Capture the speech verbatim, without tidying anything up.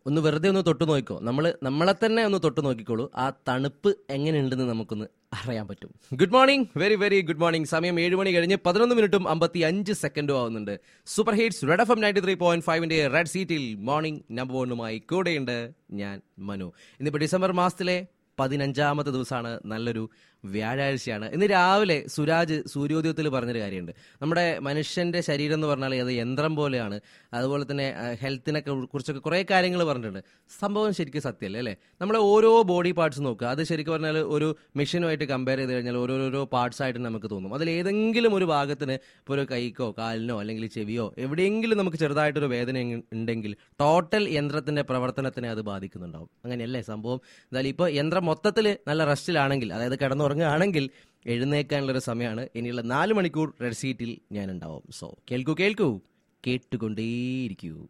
ഒന്ന് വെറുതെ ഒന്ന് തൊട്ട് നോക്കിക്കോ. നമ്മൾ നമ്മളെ തന്നെ ഒന്ന് തൊട്ട് നോക്കിക്കോളൂ. ആ തണുപ്പ് എങ്ങനെയുണ്ടെന്ന് നമുക്കൊന്ന് അറിയാൻ പറ്റും. Good morning, very very good morning. സമയം ഏഴ് മണി കഴിഞ്ഞ് പതിനൊന്ന് മിനിറ്റും അമ്പത്തി അഞ്ച് സെക്കൻഡും ആവുന്നുണ്ട്. Super hits red F M ninety three point ഫൈവിന്റെ റെഡ് സീറ്റിൽ മോർണിംഗ് നമ്പർ വണ്ണുമായി കൂടെയുണ്ട് ഞാൻ മനു. ഇന്നിപ്പോൾ ഡിസംബർ മാസത്തിലെ പതിനഞ്ചാമത്തെ ദിവസമാണ്. നല്ലൊരു വ്യാഴാഴ്ചയാണ്. ഇന്ന് രാവിലെ സുരാജ് സൂര്യോദയത്തിൽ പറഞ്ഞൊരു കാര്യമുണ്ട്. നമ്മുടെ മനുഷ്യന്റെ ശരീരം എന്ന് പറഞ്ഞാൽ അത് യന്ത്രം പോലെയാണ്. അതുപോലെ തന്നെ ഹെൽത്തിനെ കുറിച്ചൊക്കെ കുറേ കാര്യങ്ങൾ പറഞ്ഞിട്ടുണ്ട്. സംഭവം ശരിക്കും സത്യമല്ലേ അല്ലേ? നമ്മളെ ഓരോ ബോഡി പാർട്സ് നോക്കുക, അത് ശരിക്കും പറഞ്ഞാൽ ഒരു മെഷീനുമായിട്ട് കമ്പയർ ചെയ്ത് കഴിഞ്ഞാൽ ഓരോരോ പാർട്സ് ആയിട്ട് നമുക്ക് തോന്നും. അതിൽ ഏതെങ്കിലും ഒരു ഭാഗത്തിന് ഇപ്പോൾ ഒരു കൈക്കോ കാലിനോ അല്ലെങ്കിൽ ചെവിയോ എവിടെയെങ്കിലും നമുക്ക് ചെറുതായിട്ടൊരു വേദന ഉണ്ടെങ്കിൽ ടോട്ടൽ യന്ത്രത്തിന്റെ പ്രവർത്തനത്തിനെ അത് ബാധിക്കുന്നുണ്ടാവും. അങ്ങനെയല്ലേ സംഭവം? എന്തായാലും ഇപ്പോൾ യന്ത്രം മൊത്തത്തിൽ നല്ല റെസ്റ്റിലാണെങ്കിൽ, അതായത് കിടന്നുറങ്ങുകയാണെങ്കിൽ എഴുന്നേക്കാനുള്ളൊരു സമയമാണ്. ഇനിയുള്ള നാല് മണിക്കൂർ റെഡ് സീറ്റിൽ ഞാൻ ഉണ്ടാവും. സോ കേൾക്കൂ കേൾക്കൂ കേട്ടുകൊണ്ടേയിരിക്കൂ.